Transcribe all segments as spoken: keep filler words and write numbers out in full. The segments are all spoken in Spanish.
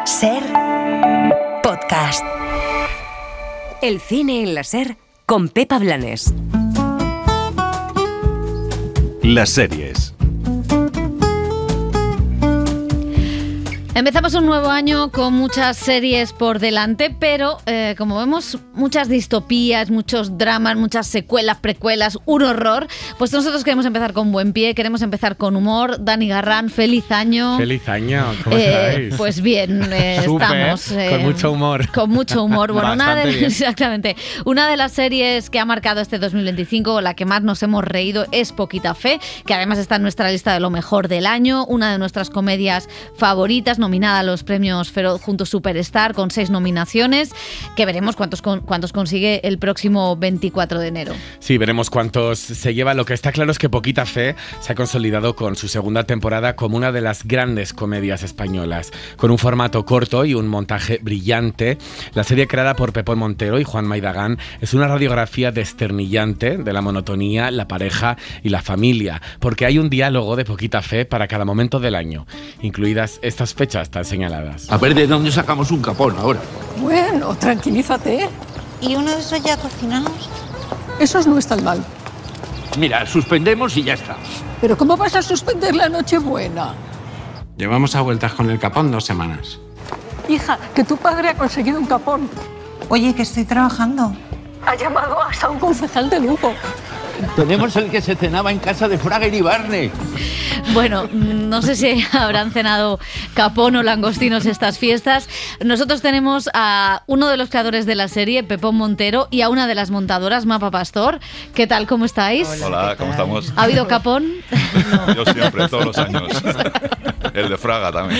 SER Podcast. El cine en la SER con Pepa Blanes. Las series. Empezamos un nuevo año con muchas series por delante, pero eh, como vemos muchas distopías, muchos dramas, muchas secuelas, precuelas, un horror, pues nosotros queremos empezar con buen pie, queremos empezar con humor. Dani Garrán, feliz año. Feliz año, ¿cómo eh, estáis? Pues bien, eh, Súper, estamos. Eh, con mucho humor. Con mucho humor. Bueno, una de, bien. exactamente. Una de las series que ha marcado este dos mil veinticinco, la que más nos hemos reído, es Poquita Fe, que además está en nuestra lista de lo mejor del año, una de nuestras comedias favoritas, nominada a los premios Feroz junto Superstar con seis nominaciones, que veremos cuántos, cuántos consigue el próximo veinticuatro de enero. Sí, veremos cuántos se lleva. Lo que está claro es que Poquita Fe se ha consolidado con su segunda temporada como una de las grandes comedias españolas, con un formato corto y un montaje brillante. La serie, creada por Pepón Montero y Juan Maidagán, es una radiografía desternillante de la monotonía, la pareja y la familia, porque hay un diálogo de Poquita Fe para cada momento del año, incluidas estas fechas tan señaladas. A ver de dónde sacamos un capón ahora. Bueno, tranquilízate. ¿Y uno de esos ya cocinados? Esos no están mal. Mira, suspendemos y ya está. Pero ¿cómo vas a suspender la Nochebuena? Llevamos a vueltas con el capón dos semanas. Hija, que tu padre ha conseguido un capón. Oye, que estoy trabajando. Ha llamado hasta un concejal de Lugo. Tenemos el que se cenaba en casa de Fraga y Barney. Bueno, no sé si habrán cenado capón o langostinos estas fiestas. Nosotros tenemos a uno de los creadores de la serie, Pepón Montero, y a una de las montadoras, Mapa Pastor. ¿Qué tal? ¿Cómo estáis? Hola, Hola ¿cómo estamos? ¿Ha habido capón? No. Yo siempre, todos los años. El de Fraga también.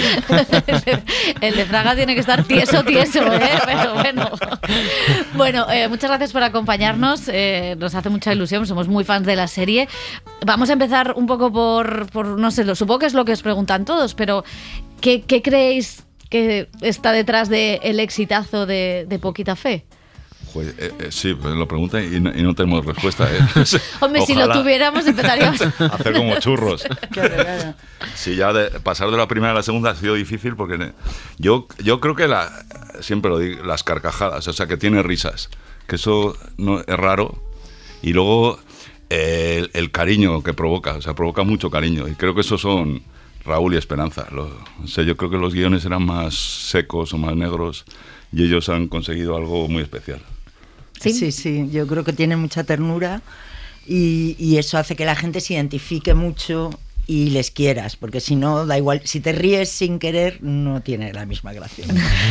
El de Fraga tiene que estar tieso, tieso, ¿eh? Pero bueno. Bueno, eh, muchas gracias por acompañarnos. Eh, nos hace mucha ilusión, somos muy fans de la serie. Vamos a empezar un poco por, por no sé, lo, supongo que es lo que os preguntan todos, pero ¿qué, qué creéis que está detrás del exitazo de, de Poquita Fe? Pues, eh, eh, sí, pues lo preguntan y no, y no tenemos respuesta. ¿eh? Hombre, si lo tuviéramos empezaríamos a hacer como churros. Claro, claro. Sí, ya de, pasar de la primera a la segunda ha sido difícil porque yo, yo creo que la, siempre lo digo, las carcajadas, o sea, que tiene risas, que eso no es raro. Y luego eh, el, el cariño que provoca, o sea, provoca mucho cariño. Y creo que esos son Raúl y Esperanza. Lo, o sea, yo creo que los guiones eran más secos o más negros y ellos han conseguido algo muy especial. Sí, sí, sí, yo creo que tienen mucha ternura y, y eso hace que la gente se identifique mucho y les quieras, porque si no, da igual, si te ríes sin querer, no tiene la misma gracia.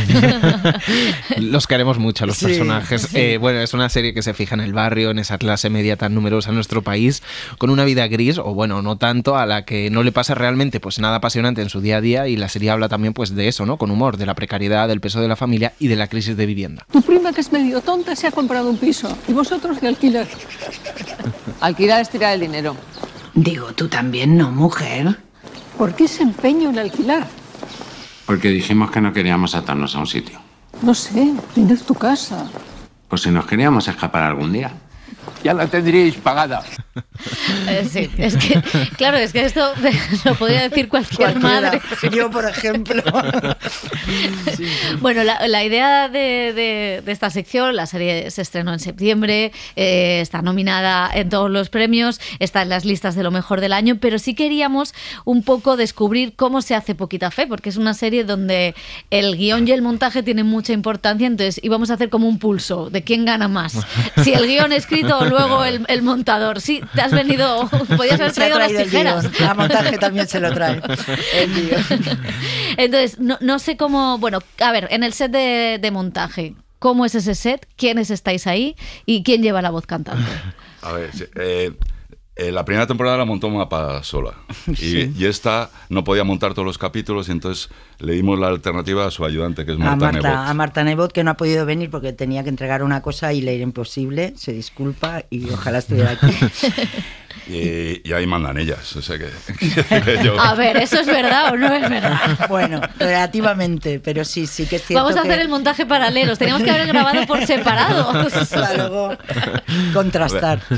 Los queremos mucho, los sí, personajes. Sí. Eh, bueno, es una serie que se fija en el barrio, en esa clase media tan numerosa en nuestro país, con una vida gris, o bueno, no tanto, a la que no le pasa realmente pues nada apasionante en su día a día, y la serie habla también pues de eso, ¿no? Con humor, de la precariedad, del peso de la familia y de la crisis de vivienda. Tu prima, que es medio tonta, se ha comprado un piso, y vosotros de alquiler. Alquilar es tirar el dinero. Digo, tú también, ¿no, mujer? ¿Por qué ese empeño en alquilar? Porque dijimos que no queríamos atarnos a un sitio. No sé, tienes tu casa. Pues si nos queríamos escapar algún día. Ya la tendríais pagada. Eh, sí, es que, claro, es que esto lo podría decir cualquier Cualquiera. madre. Yo, por ejemplo. Sí. Bueno, la, la idea de, de, de esta sección, la serie se estrenó en septiembre, eh, está nominada en todos los premios, está en las listas de lo mejor del año, pero sí queríamos un poco descubrir cómo se hace Poquita Fe, porque es una serie donde el guión y el montaje tienen mucha importancia, entonces íbamos a hacer como un pulso de quién gana más. Si el guión escrito o luego el, el montador. Sí, te has venido, podías haber traído, traído las tijeras. La montaje también se lo trae. El guión. Entonces, no, no sé cómo, bueno, a ver, en el set de, de montaje, ¿cómo es ese set? ¿Quiénes estáis ahí? ¿Y quién lleva la voz cantante? A ver, eh, eh, la primera temporada la montó Mapa sola. Y, sí. y esta no podía montar todos los capítulos, y entonces le dimos la alternativa a su ayudante, que es Marta, a Marta Nebot. A Marta Nebot, que no ha podido venir porque tenía que entregar una cosa y le era imposible, se disculpa y ojalá estuviera aquí. Y, y ahí mandan ellas, o sea que, que yo... A ver, ¿eso es verdad o no es verdad? Bueno, relativamente, pero sí, sí que es cierto. Vamos a que... hacer el montaje paralelo, teníamos que haber grabado por separado. Para luego contrastar.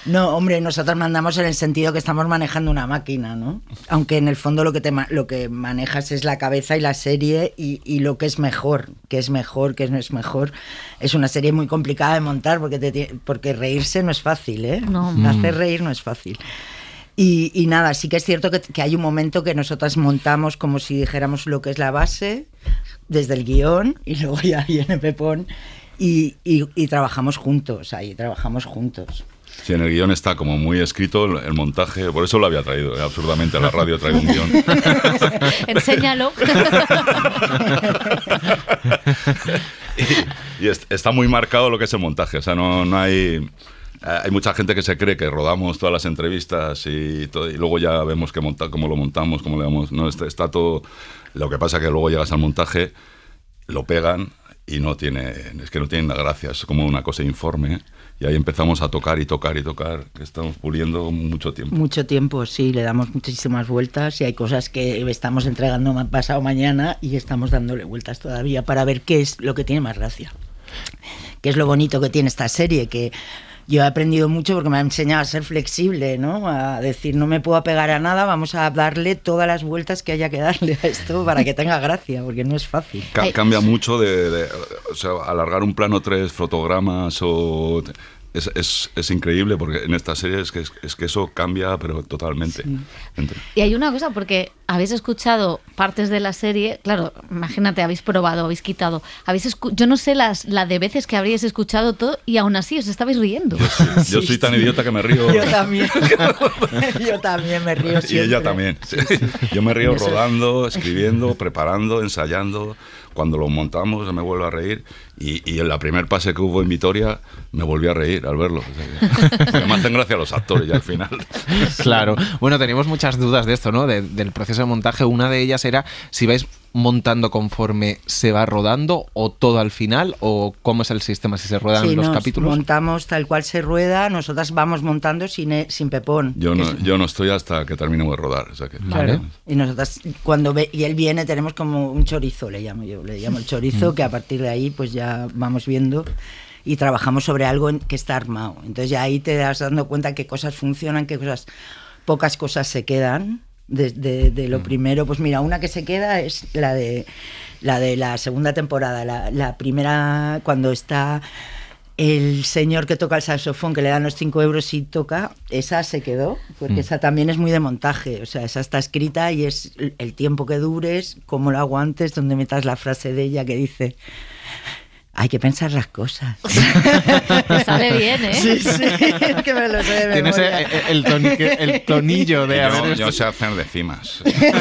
No, hombre, nosotros mandamos en el sentido que estamos manejando una máquina, ¿no? Aunque en el fondo lo que te lo que manejas es la cabeza y la serie y, y lo que es mejor, que es mejor, que no es mejor. Es una serie muy complicada de montar porque, te, porque reírse no es fácil, ¿eh? No. Hacer reír no es fácil. Y, y nada, sí que es cierto que, que hay un momento que nosotras montamos como si dijéramos lo que es la base, desde el guión, y luego ya viene Pepón, y, y, y trabajamos juntos, ahí trabajamos juntos. Sí, en el guión está como muy escrito el, el montaje, por eso lo había traído, eh, absurdamente, a la radio traigo un guión. Enséñalo. y, y es, está muy marcado lo que es el montaje, o sea, no, no hay... Hay mucha gente que se cree que rodamos todas las entrevistas y, todo, y luego ya vemos que monta, cómo lo montamos, cómo le damos... No, está, está todo... Lo que pasa es que luego llegas al montaje, lo pegan y no tiene... Es que no tiene nada gracia, es como una cosa informe. Y ahí empezamos a tocar y tocar y tocar, que estamos puliendo mucho tiempo. Mucho tiempo, sí, le damos muchísimas vueltas y hay cosas que estamos entregando pasado mañana y estamos dándole vueltas todavía para ver qué es lo que tiene más gracia. Qué es lo bonito que tiene esta serie, que... Yo he aprendido mucho porque me ha enseñado a ser flexible, ¿no? A decir, no me puedo apegar a nada, vamos a darle todas las vueltas que haya que darle a esto para que tenga gracia, porque no es fácil. Ca- cambia mucho de, de... O sea, alargar un plano tres fotogramas o... Es, es, es increíble porque en esta serie es que, es, es que eso cambia, pero totalmente. Sí. Entre... Y hay una cosa, porque habéis escuchado partes de la serie, claro, imagínate, habéis probado, habéis quitado, habéis escu- yo no sé las la de veces que habríais escuchado todo y aún así os estabais riendo. Yo, sí, yo soy sí, tan sí. idiota que me río. Yo también. Yo también me río siempre. Y ella también. Sí. Sí, sí. Yo me río rodando, escribiendo, preparando, ensayando. Cuando lo montamos me vuelvo a reír y, y en la primer pase que hubo en Vitoria me volví a reír al verlo. O sea, me hacen gracia los actores ya al final. Claro. Bueno, teníamos muchas dudas de esto, ¿no? De, del proceso de montaje. Una de ellas era si vais montando conforme se va rodando o todo al final, o cómo es el sistema, si se ruedan sí, los nos capítulos. Montamos tal cual se rueda, nosotras vamos montando sin, sin Pepón. Yo no, es... yo no estoy hasta que terminemos de rodar. O sea que... Claro. Y nosotras cuando ve, y él viene tenemos como un chorizo, le llamo yo, le llamo el chorizo, que a partir de ahí pues ya vamos viendo y trabajamos sobre algo en, que está armado. Entonces ya ahí te das dando cuenta qué cosas funcionan, qué cosas, pocas cosas se quedan. De, de, de lo primero, pues mira, una que se queda es la de la de la segunda temporada, la, la primera, cuando está el señor que toca el saxofón, que le dan los cinco euros y toca, esa se quedó, porque mm. esa también es muy de montaje, o sea, esa está escrita y es el tiempo que dures, cómo lo aguantes, donde metas la frase de ella que dice... Hay que pensar las cosas. Te sale bien, ¿eh? Sí, sí, es que me lo sé de Tienes memoria. el, el, tonique, el tonillo de... Yo, haber yo sé hacer decimas.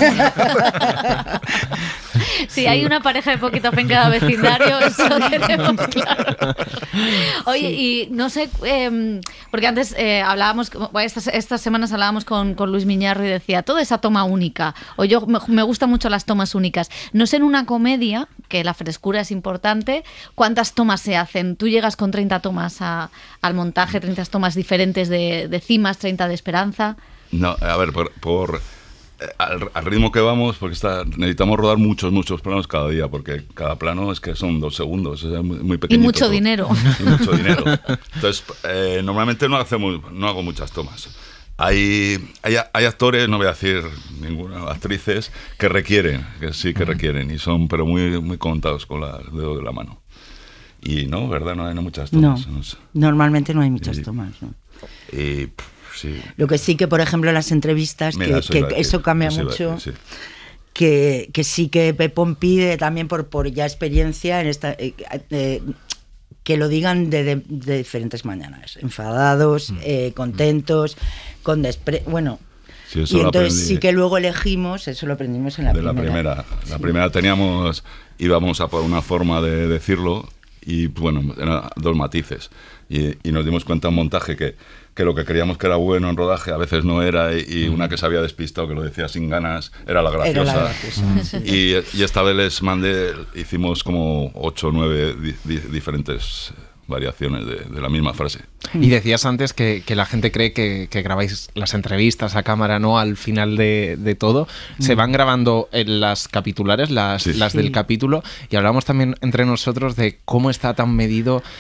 Si hay una pareja de poquito fe en cada vecindario, eso lo tenemos claro. Oye, sí. Y no sé, eh, porque antes eh, hablábamos, estas, estas semanas hablábamos con, con Luis Miñarro y decía, toda esa toma única, o yo me, me gustan mucho las tomas únicas. No sé, en una comedia, que la frescura es importante, ¿cuántas tomas se hacen? Tú llegas con treinta tomas a, al montaje, treinta tomas diferentes de, de cimas, treinta de esperanza. No, a ver, por, por eh, al, al ritmo que vamos, porque está, necesitamos rodar muchos, muchos planos cada día, porque cada plano es que son dos segundos, es muy, muy pequeñito. Y mucho todo. dinero. Y mucho dinero. Entonces, eh, normalmente no hacemos, no hago muchas tomas. Hay, hay, hay actores, no voy a decir ninguna, actrices, que requieren, que sí que requieren, y son pero muy, muy contados con la, el dedo de la mano. Y no, ¿verdad? No hay no muchas tomas. No, no sé. Normalmente no hay muchas y, tomas. ¿No? Y, pff, sí. Lo que sí que, por ejemplo, en las entrevistas, Mira, que, que, que eso cambia eso mucho, decir, sí. que, que sí que Pepón pide también por, por ya experiencia en esta... Eh, eh, que lo digan de, de, de diferentes maneras, enfadados, mm. eh, contentos, con despre... Bueno, sí, y entonces sí que luego elegimos, eso lo aprendimos en la de primera. La primera, sí. la primera teníamos, íbamos a por una forma de decirlo y bueno, eran dos matices. Y, y nos dimos cuenta en montaje que, que lo que creíamos que era bueno en rodaje a veces no era, y, y una que se había despistado, que lo decía sin ganas, era la graciosa. Era la graciosa. Sí. Y, y esta vez les mandé, hicimos como ocho o nueve di, di, diferentes variaciones de, de la misma frase. Y decías antes que, que la gente cree que, que grabáis las entrevistas a cámara, ¿no? Al final de, de todo. Se van grabando en las capitulares, las, sí. las sí. del capítulo, y hablamos también entre nosotros de cómo está tan medido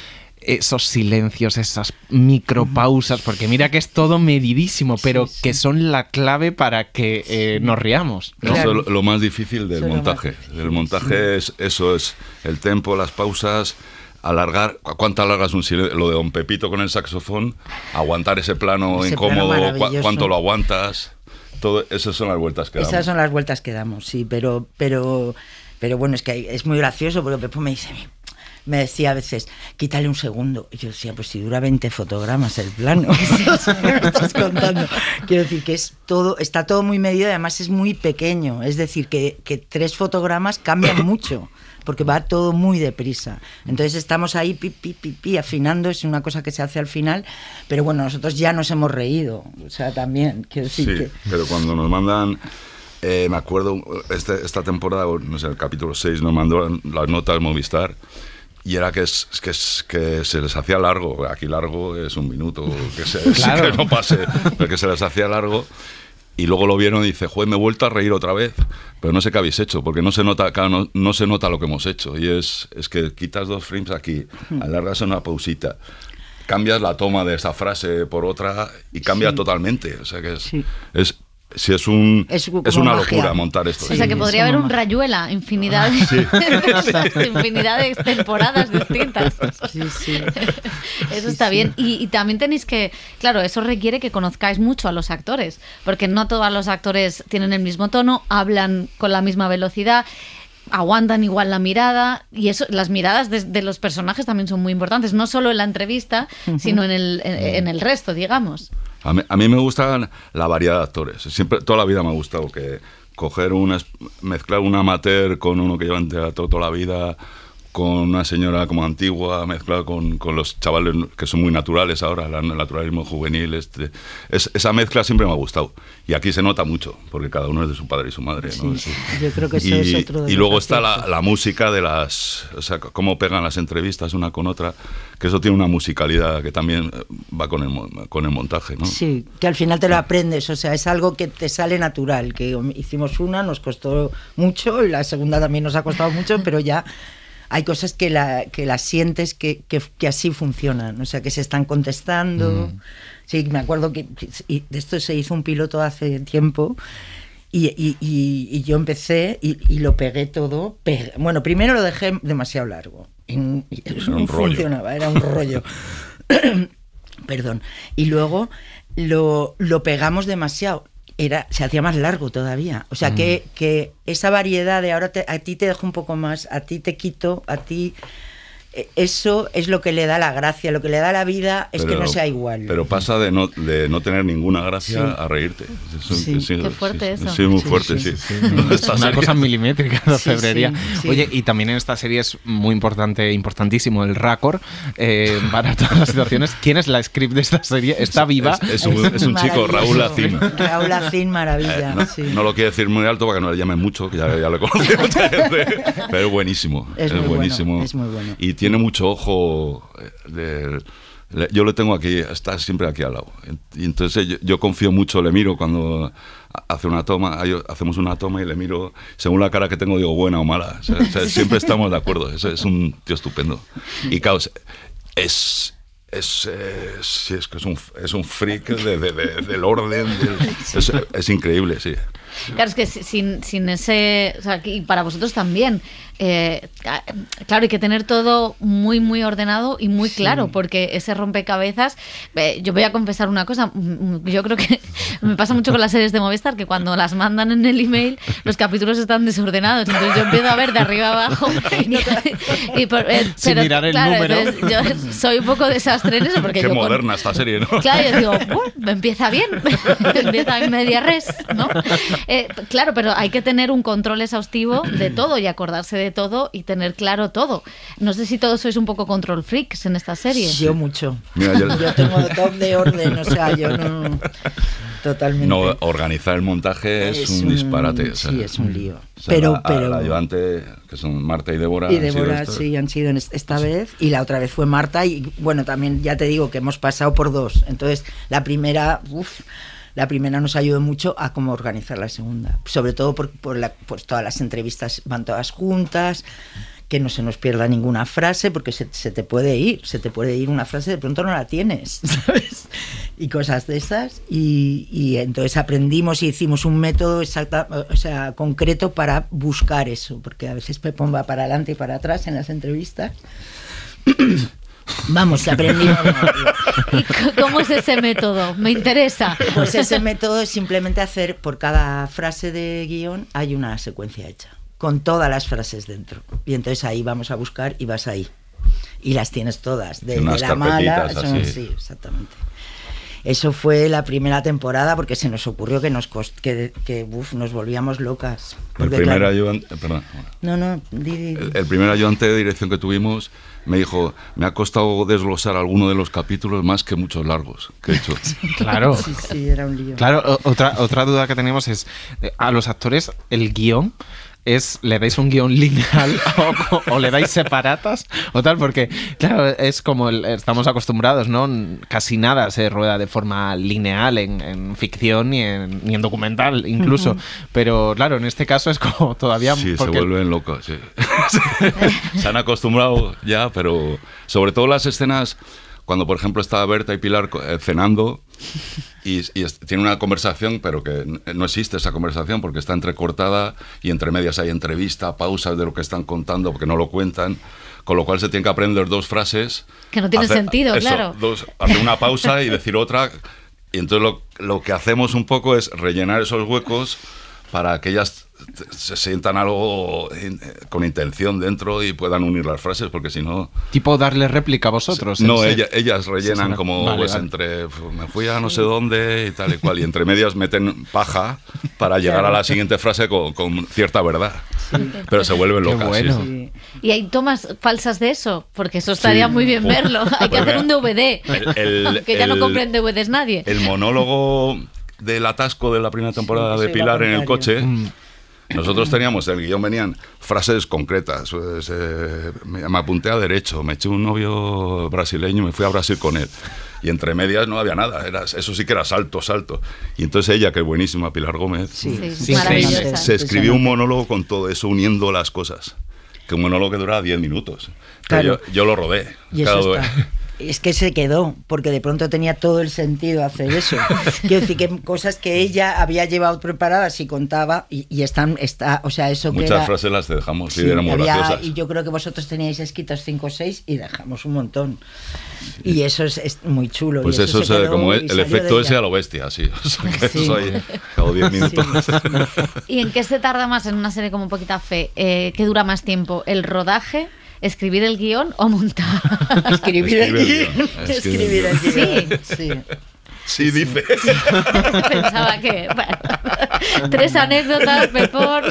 esos silencios, esas micropausas, porque mira que es todo medidísimo, pero sí, sí. que son la clave para que eh, nos riamos, ¿no? Eso es lo más difícil del Eso montaje. más... El montaje sí. es eso, es el tempo, las pausas, alargar. ¿Cuánto alargas un silencio? Lo de Don Pepito con el saxofón, aguantar ese plano ese incómodo, plano cu ¿cuánto lo aguantas? Todo, esas son las vueltas que damos. Esas son las vueltas que damos, sí, pero, pero, pero bueno, es que es muy gracioso porque Pepo me dice, me decía a veces, quítale un segundo. Y yo decía, pues si dura veinte fotogramas el plano, ¿qué me estás contando? Quiero decir que es todo, está todo muy medido y además es muy pequeño, es decir, que, que tres fotogramas cambian mucho. Porque va todo muy deprisa. Entonces estamos ahí pi, pi, pi, pi, afinando, es una cosa que se hace al final, pero bueno, nosotros ya nos hemos reído, o sea, también, quiero decir sí, que... pero cuando nos mandan, eh, me acuerdo, este, esta temporada, no sé, el capítulo seis, nos mandó las notas Movistar, y era que, es, que, es, que se les hacía largo, aquí largo es un minuto, que, se, claro. que no pase, pero que se les hacía largo. Y luego lo vieron y dice, joder, me he vuelto a reír otra vez, pero no sé qué habéis hecho, porque no se nota, claro, no, no se nota lo que hemos hecho. Y es, es que quitas dos frames aquí, alargas una pausita, cambias la toma de esa frase por otra y cambia sí. totalmente. O sea que es... Sí. es Sí, es, un, es, es una magia. Locura montar esto. Sí, o sea, que podría haber un Rayuela, infinidad de, sí. infinidad de temporadas distintas. Sí, sí. Eso sí, está sí. bien. Y, y también tenéis que, claro, eso requiere que conozcáis mucho a los actores, porque no todos los actores tienen el mismo tono, hablan con la misma velocidad, aguantan igual la mirada, y eso, las miradas de, de los personajes también son muy importantes, no solo en la entrevista, uh-huh. sino en el, en, en el resto, digamos. A mí, a mí me gusta la variedad de actores. Siempre, toda la vida me ha gustado que coger una, mezclar un amateur con uno que lleva en teatro toda la vida, con una señora como antigua, mezclar con, con los chavales que son muy naturales ahora, el naturalismo juvenil. Este, es, esa mezcla siempre me ha gustado. Y aquí se nota mucho, porque cada uno es de su padre y su madre, ¿no? Sí, yo creo que eso y, es otro de y luego está la, la música de las... O sea, cómo pegan las entrevistas una con otra, que eso tiene una musicalidad que también va con el, con el montaje, ¿no? Sí, que al final te lo aprendes, o sea, es algo que te sale natural, que hicimos una, nos costó mucho, y la segunda también nos ha costado mucho, pero ya... Hay cosas que la que las sientes que, que, que así funcionan, o sea, que se están contestando. Mm. Sí, me acuerdo que y de esto se hizo un piloto hace tiempo y, y, y, y yo empecé y, y lo pegué todo. Pegué. Bueno, primero lo dejé demasiado largo. Y, y eso no funcionaba, era un rollo. Perdón. Y luego lo, lo pegamos demasiado. Era, se hacía más largo todavía. O sea, mm. que, que esa variedad de ahora te, a ti te dejo un poco más, a ti te quito, a ti... Eso es lo que le da la gracia, lo que le da la vida es pero, que no sea igual. Pero pasa de no, de no tener ninguna gracia sí. a reírte. Es un, sí. sí, Qué fuerte sí, eso. Sí, muy sí, fuerte, sí. sí. sí. Es una serie. Cosa milimétrica de sí, orfebrería. Sí, sí. Oye, y también en esta serie es muy importante, importantísimo el récord eh, para todas las situaciones. ¿Quién es la script de esta serie? ¿Está viva? Es, es, un, es un chico, Raúl Acín. Raúl Acín, maravilla. Eh, no, sí. no lo quiero decir muy alto para que no le llamen mucho, que ya, ya lo conoce mucha gente. Pero es buenísimo. Es, es muy buenísimo. Bueno, es muy bueno. Y tiene mucho ojo. De, de, yo lo tengo aquí, está siempre aquí al lado. Y entonces yo, yo confío mucho, le miro cuando hace una toma, hacemos una toma y le miro, según la cara que tengo, digo buena o mala. O sea, o sea, siempre estamos de acuerdo. Es, es un tío estupendo. Y claro, es. Es, es, es que es un, es un freak de, de, de, del orden, del, es, es increíble, sí. Claro, es que sin, sin ese... O sea, y para vosotros también. Eh, claro, hay que tener todo muy, muy ordenado y muy claro, sí. porque ese rompecabezas... Eh, yo voy a confesar una cosa. Yo creo que me pasa mucho con las series de Movistar, que cuando las mandan en el email, los capítulos están desordenados. Entonces yo empiezo a ver de arriba abajo. Y, y por, eh, sin pero, mirar el claro, número. Yo soy un poco desastre en eso. Porque Qué yo moderna con, esta serie, ¿no? Claro, yo digo, bueno, empieza bien. Empieza en media res, ¿no? Eh, claro, pero hay que tener un control exhaustivo de todo y acordarse de todo y tener claro todo. No sé si todos sois un poco control freaks en esta serie. Yo mucho. Mira, yo... yo tengo top de orden, o sea, yo no... Totalmente. No, organizar el montaje es, es un, un disparate. O sea, sí, es un lío. O sea, pero, la, pero... la ayudante, que son Marta y Débora. Y Débora, sí, han sido esta vez. Y la otra vez fue Marta. Y bueno, también ya te digo que hemos pasado por dos. Entonces, la primera... Uf, La primera nos ayudó mucho a cómo organizar la segunda, sobre todo por, por, la, por todas las entrevistas van todas juntas, que no se nos pierda ninguna frase, porque se, se te puede ir, se te puede ir una frase, de pronto no la tienes, ¿sabes? Y cosas de esas. Y, y entonces aprendimos y hicimos un método exacta, o sea, concreto para buscar eso, porque a veces Pepón va para adelante y para atrás en las entrevistas. Vamos, aprendimos. ¿Y cómo es ese método? Me interesa. Pues ese método es simplemente hacer, por cada frase de guión hay una secuencia hecha, con todas las frases dentro. Y entonces ahí vamos a buscar y vas ahí. Y las tienes todas, de, de la mala. Son, sí, exactamente. Eso fue la primera temporada, porque se nos ocurrió que nos cost- que, que uf, nos volvíamos locas. Porque, el primer claro, ayudante, perdón. No, no, di, di. El, el primer ayudante de dirección que tuvimos me dijo, me ha costado desglosar alguno de los capítulos más que muchos largos que he hecho. Claro. Sí, sí, era un lío. Claro, o- otra, otra duda que tenemos es, eh, a los actores, el guión es, ¿le dais un guión lineal o, o le dais separatas o tal? Porque, claro, es como el- estamos acostumbrados, ¿no? Casi nada se rueda de forma lineal en, en ficción ni en, ni en documental incluso. Uh-huh. Pero, claro, en este caso es como todavía... Sí, porque... se vuelven locos, sí. Se han acostumbrado ya, pero sobre todo las escenas... Cuando, por ejemplo, está Berta y Pilar eh, cenando y, y es, tiene una conversación, pero que no existe esa conversación porque está entrecortada y entre medias hay entrevista, pausas de lo que están contando porque no lo cuentan, con lo cual se tienen que aprender dos frases. Que no tiene hacer, sentido, eso, claro. Dos, hacer una pausa y decir otra. Y entonces lo, lo que hacemos un poco es rellenar esos huecos para que ellas se sientan algo in, con intención dentro y puedan unir las frases, porque si no... ¿Tipo darle réplica a vosotros? No, ella, ellas rellenan sí, como vale, pues vale. entre me fui a no sé dónde y tal y cual, y entre medias meten paja para llegar claro. a la siguiente frase con, con cierta verdad. Sí. Pero se vuelven locas. Bueno. Sí. ¿Y hay tomas falsas de eso? Porque eso estaría sí. muy bien verlo. Hay que hacer un D V D. El, el, que ya el, no compren D V Ds nadie. El monólogo del atasco de la primera temporada sí, de Pilar en el coche... Mm. Nosotros teníamos, el guión venían frases concretas, pues, eh, me, me apunté a derecho, me eché un novio brasileño, me fui a Brasil con él. Y entre medias no había nada, era, eso sí que era salto, salto. Y entonces ella, que es buenísima, Pilar Gómez, sí, sí, sí, se, se escribió un monólogo con todo eso, uniendo las cosas. Que un monólogo que duraba diez minutos. Claro. Yo, yo lo rodé. Y eso está. Es que se quedó, porque de pronto tenía todo el sentido hacer eso. Quiero decir que cosas que ella había llevado preparadas y contaba, y, y están, está, o sea, eso Muchas que era, frases las dejamos, sí, sí eran muy había, graciosas. Y yo creo que vosotros teníais escritos cinco o seis y dejamos un montón. Sí. Y eso es, es muy chulo. Pues y eso, eso es como el, el efecto ese a lo bestia, sí. O sea, que sí. Eso ahí, cada diez minutos. Sí, sí. ¿Y en qué se tarda más en una serie como Poquita Fe? Eh, ¿Qué dura más tiempo? ¿El rodaje? ¿Escribir el guión o montar? Escribir el guión. Escribir el guión. Sí. Sí. Sí, dice. Pensaba que... Bueno, tres anécdotas, Pepón.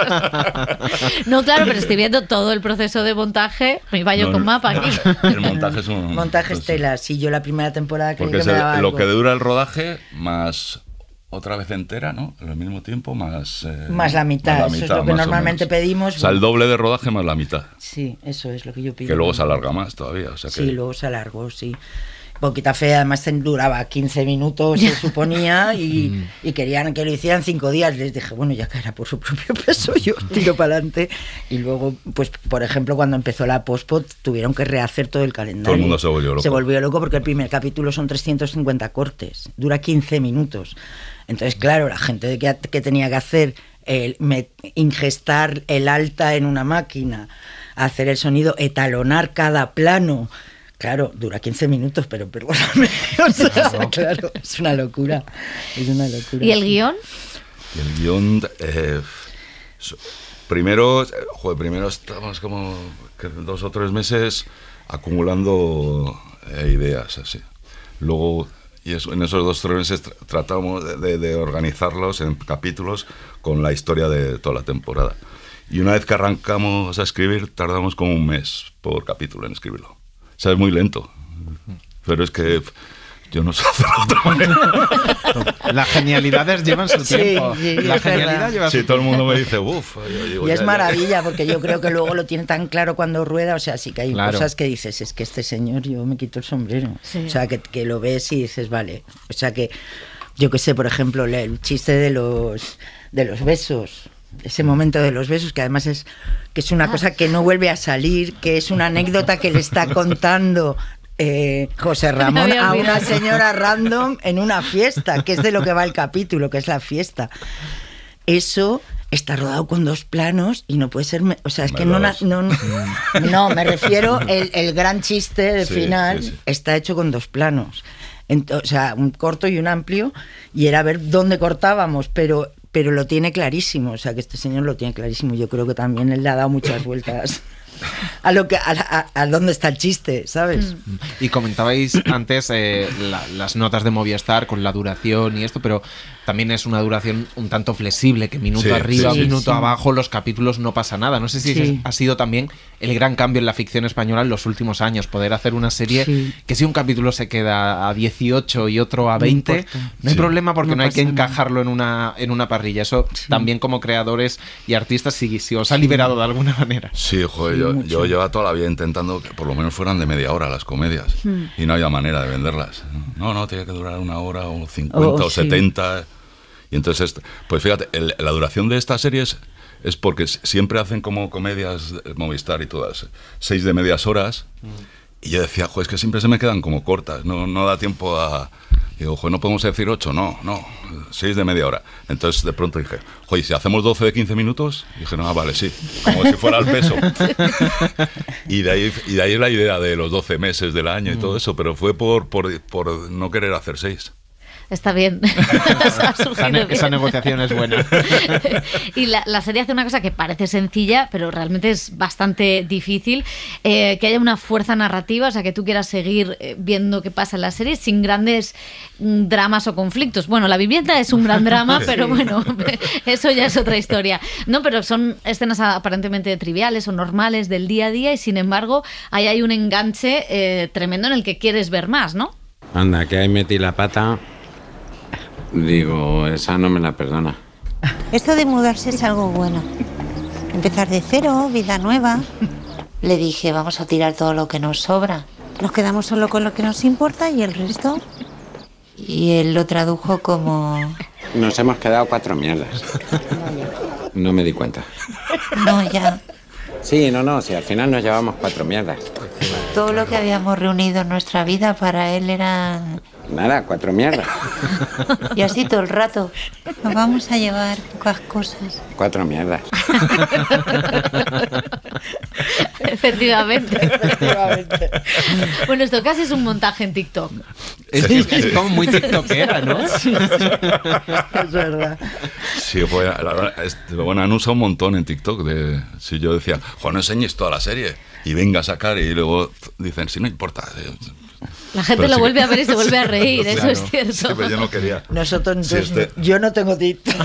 No, claro, pero estoy viendo todo el proceso de montaje. Me iba yo no, con mapa aquí. El montaje es un... Montaje estela. Sí, yo la primera temporada creí Porque que me daba lo algo. que dura el rodaje más... otra vez entera, ¿no? Al mismo tiempo, más... Eh, más la mitad, más la mitad, eso es lo que normalmente pedimos. O sea, el doble de rodaje más la mitad. Sí, eso es lo que yo pido. Que luego se alarga más todavía, o sea que... Sí, luego se alargó, sí. Poquita Fe además duraba quince minutos, se suponía, y, y querían que lo hicieran cinco días. Les dije, bueno, ya caerá por su propio peso, yo tiro para adelante. Y luego, pues, por ejemplo, cuando empezó la postpod, tuvieron que rehacer todo el calendario. Todo el mundo se volvió loco. Se volvió loco porque el primer capítulo son trescientos cincuenta cortes, dura quince minutos. Entonces, claro, la gente que, que tenía que hacer, el, me, ingestar el alta en una máquina, hacer el sonido, etalonar cada plano... Claro, dura quince minutos, pero perdóname. O sea, claro. claro, es una locura. Es una locura. ¿Y el guión? Y el guión... Eh, primero, joder, primero estamos como dos o tres meses acumulando eh, ideas, así. Luego, y eso, en esos dos o tres meses tr- tratamos de, de, de organizarlos en capítulos con la historia de toda la temporada. Y una vez que arrancamos a escribir, tardamos como un mes por capítulo en escribirlo. O sea, es muy lento, pero es que yo no sé hacerlo de otra manera. Las genialidades llevan su tiempo. Sí, sí, la genialidad lleva sí, su todo tiempo. el mundo me dice, uff. Y es maravilla, porque yo creo que luego lo tiene tan claro cuando rueda, o sea, sí que hay claro. cosas que dices, es que este señor, yo me quito el sombrero. Sí. O sea, que, que lo ves y dices, vale. O sea, que yo qué sé, por ejemplo, el chiste de los, de los besos. ese momento de los besos, que además es que es una cosa que no vuelve a salir, que es una anécdota que le está contando eh, José Ramón a una señora random en una fiesta, que es de lo que va el capítulo, que es la fiesta. Eso está rodado con dos planos y no puede ser... O sea, es que no, no, no... No, me refiero, el, el gran chiste de sí, final sí, sí. está hecho con dos planos. Ent- o sea, un corto y un amplio, y era ver dónde cortábamos, pero... pero lo tiene clarísimo, o sea que este señor lo tiene clarísimo. Yo creo que también él le ha dado muchas vueltas a lo que a, a, a dónde está el chiste, ¿sabes? Y comentabais antes eh, la, las notas de Movistar con la duración y esto, pero también es una duración un tanto flexible, que minuto sí, arriba, sí, minuto sí. abajo, los capítulos no pasa nada. No sé si sí. ha sido también el gran cambio en la ficción española en los últimos años, poder hacer una serie sí. que si un capítulo se queda a dieciocho y otro a veinte, no, no hay sí. problema porque no, no hay que encajarlo en una, en una parrilla. Eso sí. también como creadores y artistas si, si os ha liberado de alguna manera. Sí, joder, sí, yo, yo llevaba toda la vida intentando que por lo menos fueran de media hora las comedias mm. y no había manera de venderlas. No, no, tenía que durar una hora o cincuenta oh, o sí. setenta. Y entonces, pues fíjate, el, la duración de estas series es porque siempre hacen como comedias Movistar y todas, seis de medias horas. Mm. Y yo decía, joder, es que siempre se me quedan como cortas, no, no da tiempo a... Digo, joder, no podemos decir ocho, no, no, seis de media hora. Entonces de pronto dije, joder, si hacemos doce de quince minutos, y dije, no, ah, vale, sí, como si fuera el peso. y, de ahí, y de ahí la idea de los doce meses del año y todo eso, pero fue por, por, por no querer hacer seis. Está bien. esa, ne- esa negociación es buena. Y la, la serie hace una cosa que parece sencilla, pero realmente es bastante difícil, eh, que haya una fuerza narrativa, o sea, que tú quieras seguir eh, viendo qué pasa en la serie sin grandes mm, dramas o conflictos. Bueno, la vivienda es un gran drama, sí. pero bueno, eso ya es otra historia. No, pero son escenas aparentemente triviales o normales del día a día y sin embargo ahí hay un enganche eh, tremendo en el que quieres ver más, ¿no? Anda, que ahí metí la pata... Digo, esa no me la perdona. Esto de mudarse es algo bueno. Empezar de cero, vida nueva. Le dije, vamos a tirar todo lo que nos sobra. Nos quedamos solo con lo que nos importa y el resto... Y él lo tradujo como... Nos hemos quedado cuatro mierdas. No me di cuenta. No, ya. Sí, no, no, si al final nos llevamos cuatro mierdas. Todo lo que habíamos reunido en nuestra vida para él era... Nada, cuatro mierdas. Y así todo el rato. Nos vamos a llevar pocas cosas. Cuatro mierdas. Efectivamente. Efectivamente. Bueno, esto casi es un montaje en TikTok. Es, es, es como muy tiktokera, ¿no? Sí, sí. Es verdad. Sí, pues, la verdad, es, bueno, han usado un montón en TikTok. De, si yo decía, Juan, no enseñes toda la serie. Y venga a sacar y luego dicen, sí, no importa. La gente pero lo sí vuelve que... a ver y se vuelve a reír, claro. Eso es cierto. Sí, pero yo no quería. Nosotros, sí, este... yo no tengo TikTok.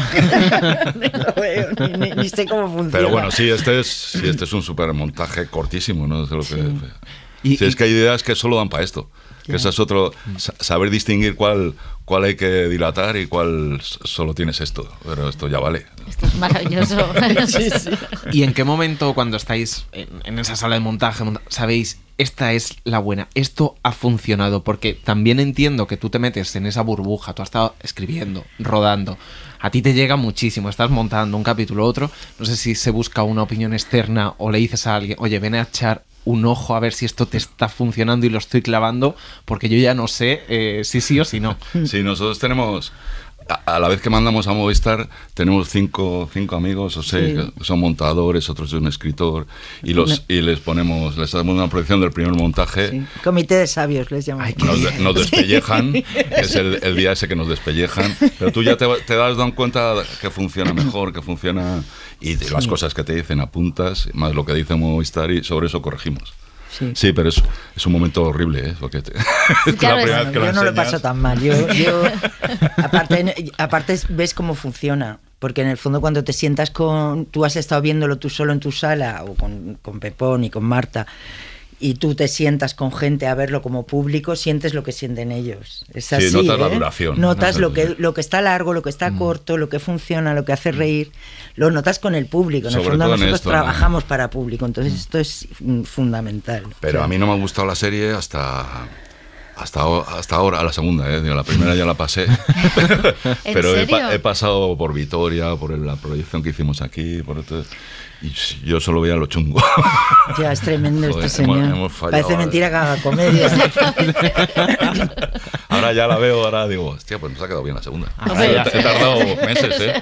Ni lo veo, ni, ni, ni sé cómo funciona. Pero bueno, sí, este es, sí, este es un super montaje cortísimo, ¿no? Es lo que, sí. Y, sí, y... es que hay ideas que solo dan para esto. Que eso es otro, saber distinguir cuál, cuál hay que dilatar y cuál solo tienes esto. Pero esto ya vale. Esto es maravilloso. Sí, sí. ¿Y en qué momento, cuando estáis en, en esa sala de montaje, sabéis, esta es la buena, esto ha funcionado? Porque también entiendo que tú te metes en esa burbuja, tú has estado escribiendo, rodando, a ti te llega muchísimo, estás montando un capítulo u otro, no sé si se busca una opinión externa o le dices a alguien, oye, ven a echar un ojo a ver si esto te está funcionando y lo estoy clavando, porque yo ya no sé eh, si sí o si no. Sí, nosotros tenemos, a, a la vez que mandamos a Movistar, tenemos cinco, cinco amigos o seis, sí. que son montadores, otros son un escritor, y los y les ponemos, les damos una proyección del primer montaje. Sí. Comité de sabios les llamamos. Nos, nos despellejan, sí. Es el, el día ese que nos despellejan, pero tú ya te, te das dan cuenta que funciona mejor, que funciona... Y sí. Las cosas que te dicen apuntas, más lo que dice Movistar, y sobre eso corregimos. Sí, sí, pero es, es un momento horrible, ¿eh? Porque te, sí, claro, es, no, yo no lo paso tan mal. Yo, yo aparte, aparte ves cómo funciona. Porque en el fondo cuando te sientas con... Tú has estado viéndolo tú solo en tu sala, o con, con Pepón y con Marta, y tú te sientas con gente a verlo como público, sientes lo que sienten ellos. Es así, sí, notas ¿eh? La duración. Notas lo que, lo que está largo, lo que está mm. corto, lo que funciona, lo que hace reír. Lo notas con el público. En Sobre el fondo nosotros esto, trabajamos ¿no? para público, entonces mm. esto es fundamental. Pero o sea, a mí no me ha gustado la serie hasta... Hasta, hasta ahora, a la segunda, ¿eh? Digo, la primera ya la pasé. Pero he, pa- he pasado por Vitoria, por la proyección que hicimos aquí, por esto, y yo solo veía lo chungo. Ya, es tremendo. Joder, este señor. hemos, hemos fallado, Parece mentira que haga comedia. Ahora ya la veo, ahora digo, hostia, pues nos ha quedado bien la segunda. Ah, he, he tardado meses, ¿eh?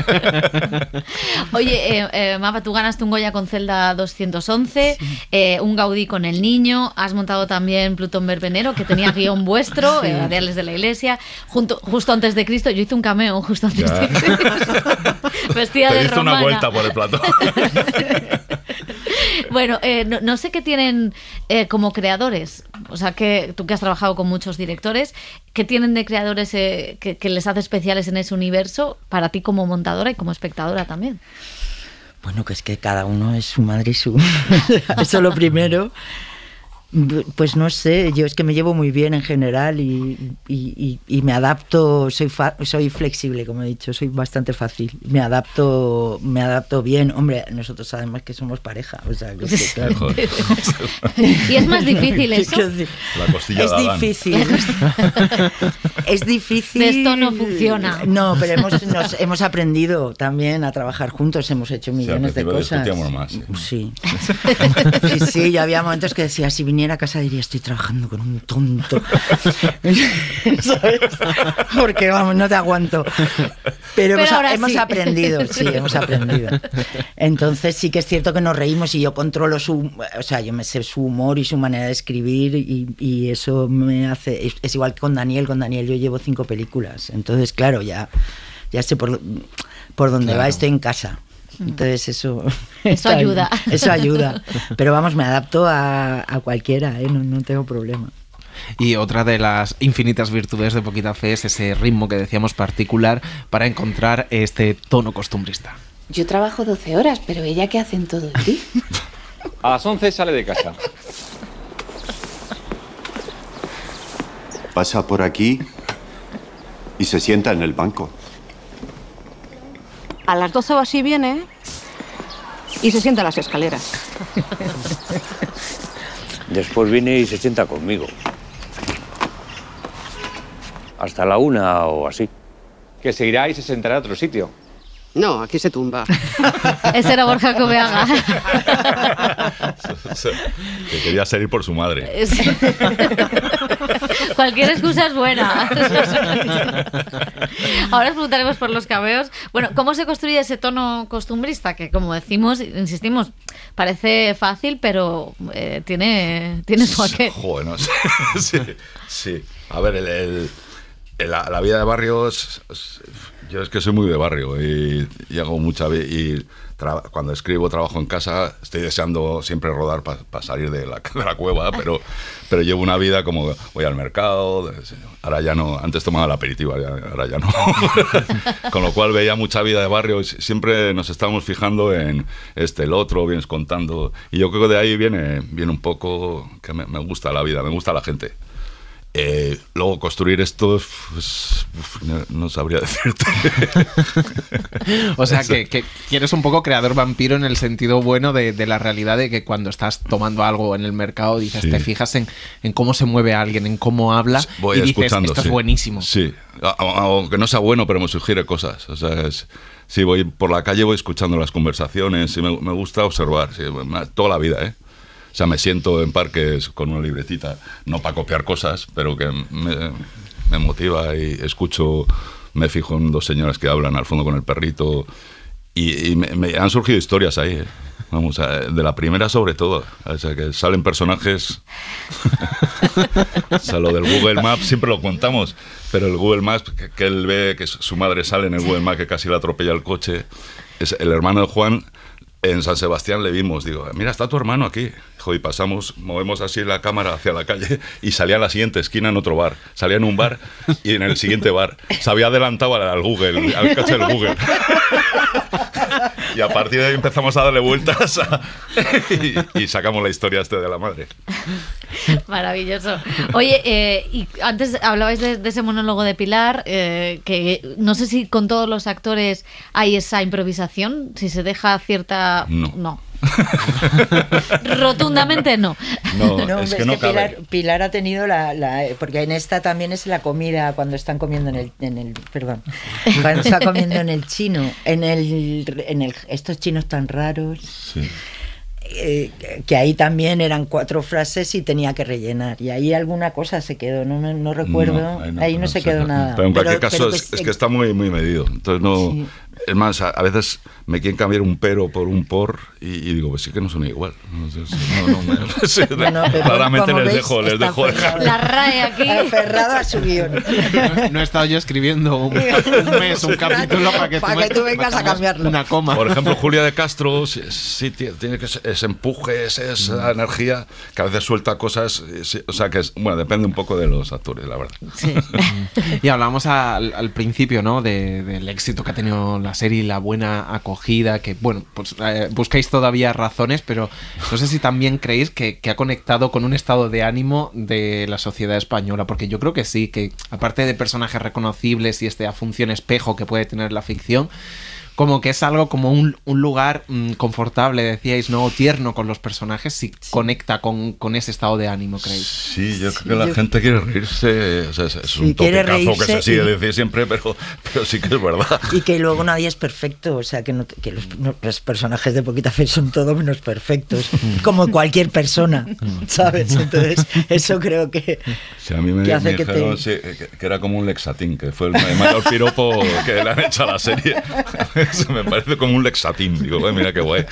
Oye, eh, eh, Mapa, tú ganaste un Goya con Celda doscientos once, sí. eh, un Gaudí con El Niño, has montado también Plutón Verbenero, que tenía guión vuestro, sí. eh, Radiales de la Iglesia, junto, justo antes de Cristo. Yo hice un cameo justo antes ya. de Cristo, vestida Te de diste romana. Una vuelta por el plató. Bueno, eh, no, no sé qué tienen eh, como creadores, o sea, que tú que has trabajado con muchos directores, ¿qué tienen de creadores eh, que, que les hace especiales en ese universo para ti como montadora y como espectadora también? Bueno, que es que cada uno es su madre y su... Eso lo primero. Pues no sé, yo es que me llevo muy bien en general y, y, y, y me adapto, soy fa, soy flexible, como he dicho, soy bastante fácil, me adapto me adapto bien. Hombre, nosotros además que somos pareja, o sea, que, que, claro. Y es más difícil eso. La costilla es de Adán. difícil. Es difícil. De esto no funciona. No, pero hemos, nos, hemos aprendido también a trabajar juntos, hemos hecho millones sí, de cosas. Más, sí. Sí. sí, sí, yo había momentos que decía, si viniera a casa diría, estoy trabajando con un tonto. ¿Sabes? Porque, vamos, no te aguanto. Pero, Pero hemos, ahora hemos sí. aprendido, sí, hemos aprendido. Entonces sí que es cierto que nos reímos y yo controlo su... O sea, yo me sé su humor y su manera de escribir y, y eso me hace... Es, es igual que con Daniel. Con Daniel yo llevo cinco películas. Entonces, claro, ya, ya sé por, por dónde claro. va, estoy en casa. Entonces eso eso ayuda eso ayuda pero vamos, me adapto a, a cualquiera, ¿eh? no, no tengo problema. Y otra de las infinitas virtudes de Poquita Fe es ese ritmo que decíamos particular para encontrar este tono costumbrista. Yo trabajo doce horas, pero ella ¿qué hace en todo el día? A las once sale de casa. Pasa por aquí y se sienta en el banco. A las doce o así viene y se sienta en las escaleras. Después viene y se sienta conmigo. Hasta la una o así. Que se irá y se sentará a otro sitio. No, aquí se tumba. Ese era Borja Coveaga. Que quería salir por su madre. Sí. Cualquier excusa es buena. Ahora os preguntaremos por los cameos. Bueno, ¿cómo se construye ese tono costumbrista? Que, como decimos, insistimos, parece fácil, pero eh, tiene, tiene su aquel. Joder, no sé. Sí, sí. A ver, el, el, el, la, la vida de barrio es, es, yo es que soy muy de barrio y, y hago mucha vida y tra- cuando escribo trabajo en casa, estoy deseando siempre rodar para pa salir de la, de la cueva, pero, pero llevo una vida como voy al mercado, ahora ya no, antes tomaba la aperitiva, ya, ahora ya no. Con lo cual veía mucha vida de barrio y siempre nos estábamos fijando en este, el otro, vienes contando, y yo creo que de ahí viene, viene un poco que me, me gusta la vida, me gusta la gente. Eh, luego construir esto, pues, no, no sabría decirte. O sea, que, que quieres un poco creador vampiro en el sentido bueno de, de la realidad de que cuando estás tomando algo en el mercado dices, sí. te fijas en, en cómo se mueve alguien, en cómo habla voy y dices, escuchando, esto sí. es buenísimo. Sí, aunque no sea bueno, pero me sugiere cosas. O sea, es, sí, voy por la calle, voy escuchando las conversaciones y me, me gusta observar, sí, toda la vida, ¿eh? O sea, me siento en parques con una libretita, no para copiar cosas, pero que me, me motiva y escucho, me fijo en dos señoras que hablan al fondo con el perrito y, y me, me han surgido historias ahí, ¿eh? Vamos, de la primera sobre todo, o sea, que salen personajes, o sea, lo del Google Maps siempre lo contamos, pero el Google Maps, que, que él ve que su madre sale en el Google Maps que casi le atropella el coche, es el hermano de Juan. En San Sebastián le vimos, digo, mira, está tu hermano aquí. Dijo, y pasamos, movemos así la cámara hacia la calle y salía en la siguiente esquina en otro bar. Salía en un bar y en el siguiente bar. Se había adelantado al Google, al coche del Google. Y a partir de ahí empezamos a darle vueltas a... y, y sacamos la historia este de la madre. Maravilloso. Oye, eh, y antes hablabais de, de ese monólogo de Pilar, eh, que no sé si con todos los actores hay esa improvisación, si se deja cierta... No. no. Rotundamente no. No, No, es es que no Pilar, cabe. Pilar ha tenido la, la... Porque en esta también es la comida cuando están comiendo en el... En el perdón. Cuando está comiendo en el chino. En el... En el estos chinos tan raros. Sí. Eh, que ahí también eran cuatro frases y tenía que rellenar. Y ahí alguna cosa se quedó. No, no, no recuerdo. No, ahí no, ahí no, se no quedó sé, nada. Pero en cualquier Pero- caso pero es, es que está muy, muy medido. Entonces no... Sí. Es más, a, a veces me quieren cambiar un pero por un por y, y digo, pues sí que no suena igual. Entonces, no, no, me- sí, Bueno, pero claramente como les veis, dejo, les está dejo aferrado. dejar. La R A E aquí. Aferrado a su guión. No, no he estado yo escribiendo un, un mes, un capítulo para que, Para tú, me- que tú vengas me a cambies cambiarlo. una coma. Por ejemplo, Julia de Castro sí, sí tiene tiene que ser- ese empuje, ese- esa energía que a veces suelta cosas. Sí, o sea que es, bueno, depende un poco de los actores, la verdad. Sí. Y hablamos al, al principio, ¿no? De- del éxito que ha tenido la serie y la buena acogida, que bueno, pues eh, buscáis todavía razones, pero no sé si también creéis que, que ha conectado con un estado de ánimo de la sociedad española, porque yo creo que sí, que aparte de personajes reconocibles y esta función espejo que puede tener la ficción, como que es algo como un, un lugar mmm, confortable, decíais, ¿no? O tierno con los personajes, si sí. conecta con, con ese estado de ánimo, ¿creéis? Sí, yo Sí, creo que la yo... gente quiere reírse, o sea, es, es sí, un topicazo que se sigue y... decir siempre, pero, pero sí que es verdad. Y que luego nadie es perfecto, o sea, que, no, que los, no, los personajes de Poquita Fe son todo menos perfectos, como cualquier persona, ¿sabes? Entonces, eso creo que, sí, a mí me, que hace me que dijeron te... sí, que, que era como un Lexatín, que fue el mayor piropo que le han hecho a la serie. Eso me parece como un Lexatín. Digo, "Ay, mira qué guay".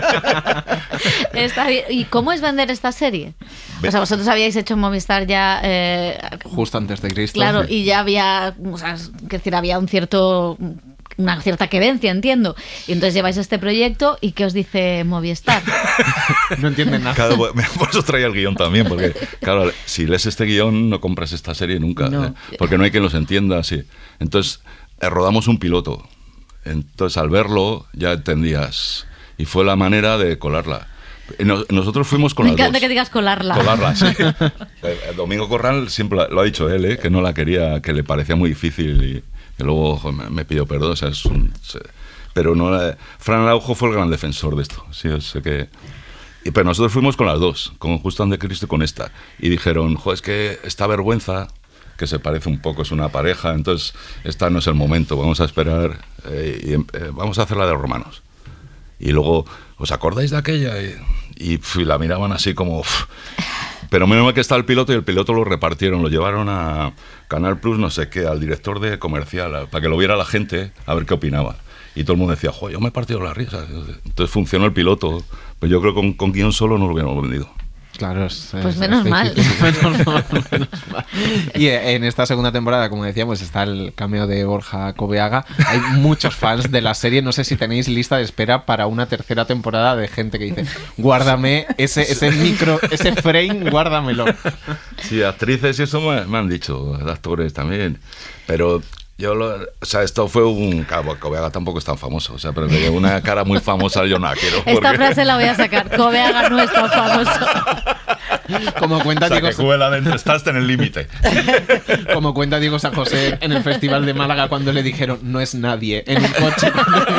Está bien. ¿Y cómo es vender esta serie? O sea, vosotros habíais hecho en Movistar ya... Eh, justo antes de Cristo. Claro, sí. y ya había... O sea, es decir, había un cierto... una cierta querencia, entiendo. Y entonces lleváis este proyecto y ¿qué os dice Movistar? No entienden nada. Claro, por eso traía el guión también, porque claro, si lees este guión no compras esta serie nunca, No. ¿eh? Porque no hay quien los entienda así. Entonces, eh, rodamos un piloto. Entonces, al verlo, ya entendías. Y fue la manera de colarla. Y nos, nosotros fuimos con Me las encanta dos. que digas colarla. Colarla, sí. El, el Domingo Corral siempre lo ha dicho él, ¿eh? Que no la quería, que le parecía muy difícil y que luego jo, me, me pidió perdón. O sea, es un, se, pero no la, Fran Araujo fue el gran defensor de esto. Sí, o sea que... Y, pero nosotros fuimos con las dos, con Justo ante Cristo y con esta. Y dijeron, jo, es que esta vergüenza... que se parece un poco, es una pareja, entonces esta no es el momento, vamos a esperar eh, y eh, vamos a hacer la de Romanos. Y luego, ¿os acordáis de aquella? Y, y, pf, y la miraban así como... Pf. Pero menos mal que está el piloto y el piloto lo repartieron, lo llevaron a Canal Plus, no sé qué, al director de comercial, a, para que lo viera la gente, a ver qué opinaba. Y todo el mundo decía, jo, yo me he partido la risa. Entonces funcionó el piloto, pero yo creo que con, con guión solo no lo hubiéramos vendido. Claro, es, pues es, menos, es mal. menos mal. Menos mal. Y en esta segunda temporada, como decíamos, está el cameo de Borja Coveaga. Hay muchos fans de la serie. No sé si tenéis lista de espera para una tercera temporada de gente que dice, guárdame ese, ese micro, ese frame, guárdamelo. Sí, actrices y eso me, me han dicho, actores también. Pero... Yo lo, o sea, esto fue un... Claro, Coveaga tampoco es tan famoso, o sea, pero que una cara muy famosa yo no la quiero. Esta porque... frase la voy a sacar. Coveaga no es tan famoso. Como cuenta o sea, Diego... que Cuela dentro, estás en el límite. Como cuenta Diego San José en el Festival de Málaga cuando le dijeron, no es nadie, en un coche.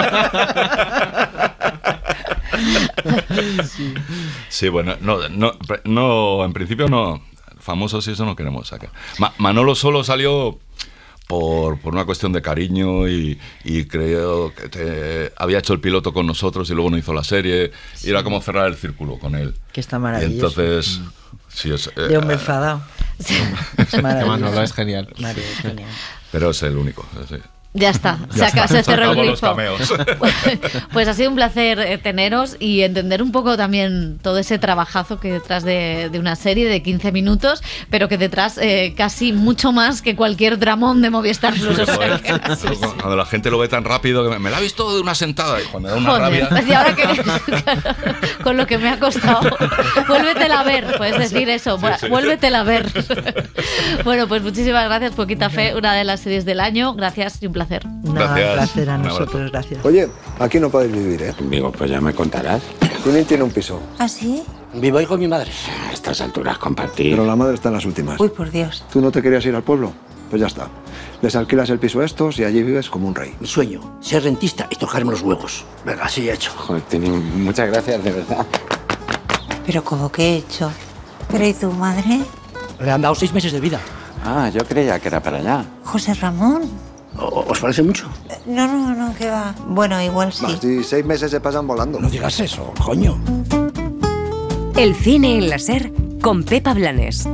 Sí, sí, bueno, no, no, no, en principio no, famosos y eso no queremos sacar. Ma, Manolo solo salió... Por, por una cuestión de cariño y, y creo que te, había hecho el piloto con nosotros y luego no hizo la serie, sí. Y era como cerrar el círculo con él. Que está maravilloso. Y entonces, mm. sí, es, de hombre eh, enfadado. Sí. Es Manolo es genial. Mario es genial. Pero es el único. Sí. Ya está, ya se, está. se cerró el grifo. Pues ha sido un placer eh, teneros y entender un poco también todo ese trabajazo que detrás de, de una serie de quince minutos, pero que detrás eh, casi mucho más que cualquier dramón de Movistar Plus. O sea, que, sí, sí. Cuando la gente lo ve tan rápido que me, me la ha visto de una sentada y cuando me da una Joder, rabia... Y ahora que con lo que me ha costado, vuélvetela a ver, puedes decir eso, sí, sí. Vuélvetela a ver. Bueno, pues muchísimas gracias, Poquita Fe, una de las series del año. Gracias y un placer. Nada, gracias. placer a nosotros, gracias. Oye, aquí no podéis vivir, ¿eh? Digo, pues ya me contarás. Junín tiene un piso. ¿Ah, sí? Vivo ahí con mi madre. A estas alturas compartir. Pero la madre está en las últimas. Uy, por Dios. ¿Tú no te querías ir al pueblo? Pues ya está. Les alquilas el piso a estos y allí vives como un rey. Mi sueño, ser rentista y tocarme los huevos. Venga, así he hecho. Joder, Tini, muchas gracias, de verdad. Pero ¿cómo que he hecho? ¿Pero y tu madre? Le han dado seis meses de vida. Ah, yo creía que era para allá. José Ramón. ¿O- ¿Os parece mucho? No, no, no, que va. Bueno, igual sí. Más de seis meses se pasan volando. No digas eso, coño. El cine en la SER con Pepa Blanes.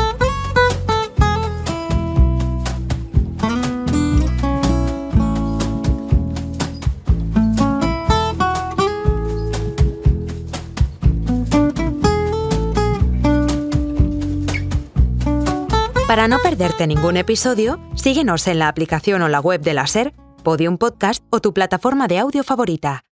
Para no perderte ningún episodio, síguenos en la aplicación o la web de la SER, Podium Podcast o tu plataforma de audio favorita.